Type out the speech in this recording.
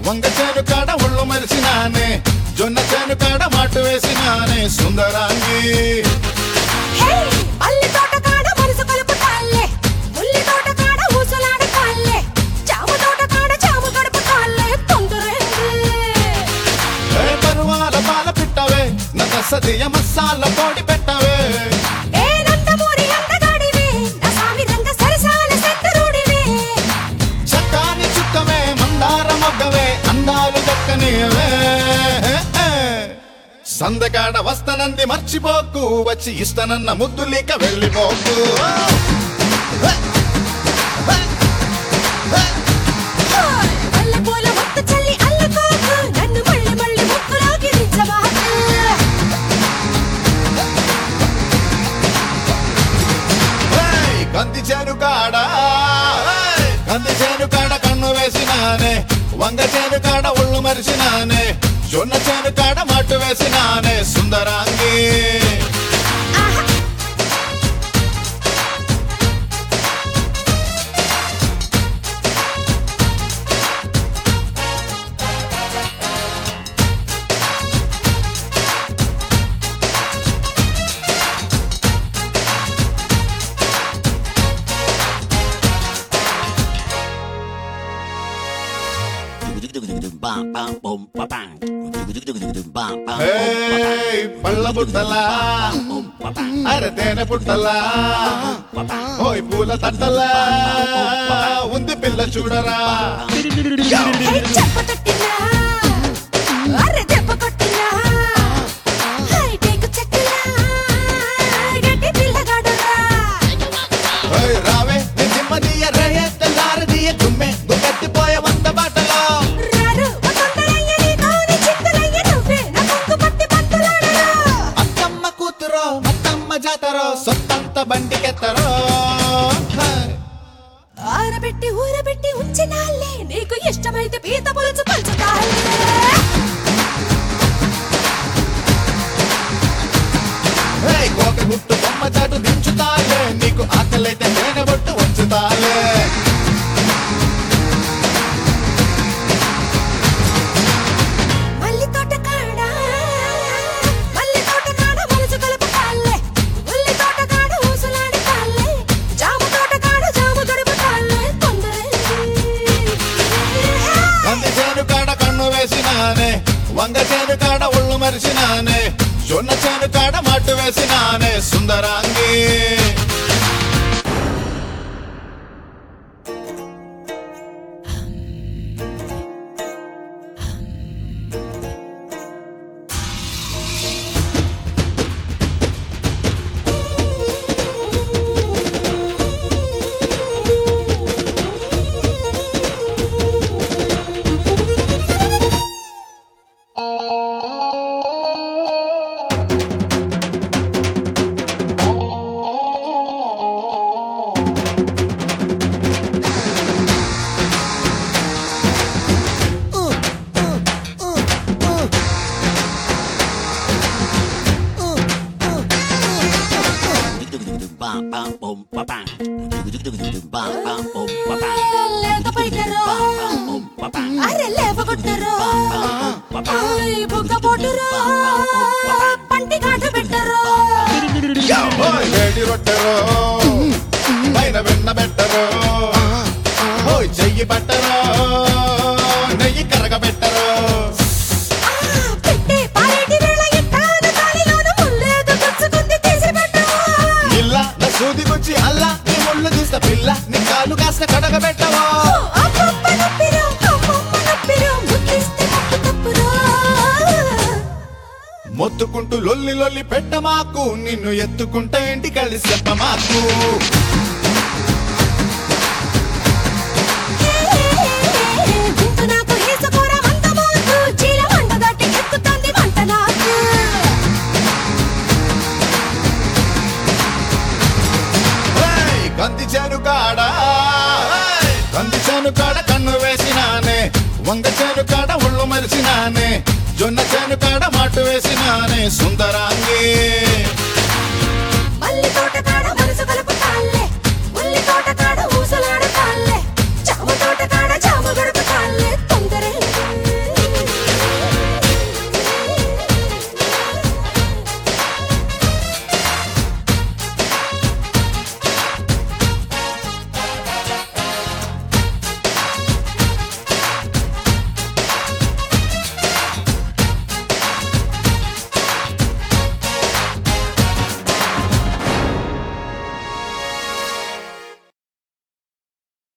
వంగ చేను కాడ ఒళ్ళు మరిసినానే జొన్న చేను కాడ మాటు వేసినానే సుందరాంగి పరువాల పాల పిట్టవే నన్న సదియ మసాల పొడి పెట్టవే చక్కాని చుక్కవే మందార మొగ్గవే అందాలు దక్కనివే సందకాడ వస్తనంది మర్చిపోకు వచ్చి ఇస్తనన్న ముద్దులిక వెళ్ళిపోకు కంది చేను కాడ కన్ను వేసినానే వంగ చేను కాడ ఒళ్ళు మరిసినానే జొన్న చేను కాడ మాటు వేసినానే సుందరాంగి పళ్ళ బుట్టలా అరే తేనె పుట్టలా ఓయ్ పూల తట్టలా ఉంది పిల్ల చూడరా రావే నిమ్మదియ రే తెల్లారదియ తుమ్మె గుగట్టిపోయే వంద బాటలో జాతరో సొంతంత బండికెత్తరో ఆరబెట్టి ఊరబెట్టి ఉంచినాలే నీకు ఇష్టమైతే పీత పులుసు పంచుతాలే కోక గుట్టు బొమ్మ చాటు దించుతాలే నీకు ఆకలైతే తేనె బొట్టు ఉంచుతాలే వంగ చేను కాడ ఒళ్ళు మరిసినానే జొన్న చేను కాడ మాటు వేసినానే సుందరాంగి అరే లేవగొట్టరు బుగ్గ పొట్టురు పంటి కాట పెట్టరు వేడి రొట్టెరు పైన వెన్న పెట్టరు చెయ్యి పట్టరు నెయ్యి కరగబెట్టరు ఇల్లా నా సూది గుచ్చి అల్లా నీ ముళ్ళు తీస్తా పిల్ల నీ కాలు కాస్త కడగబెట్టవా మొత్తుకుంటూ లొల్లి లొల్లి పెట్టమాకు నిన్ను ఎత్తుకుంటే ఇంటి కలిసి చెప్పమాకు కంది చేను కాడ కన్ను వేసినానే వంగ చేను కాడ ఒళ్ళు మరిసినానే జొన్న చేను కాడ మాటు వేసినానే సుందరాంగి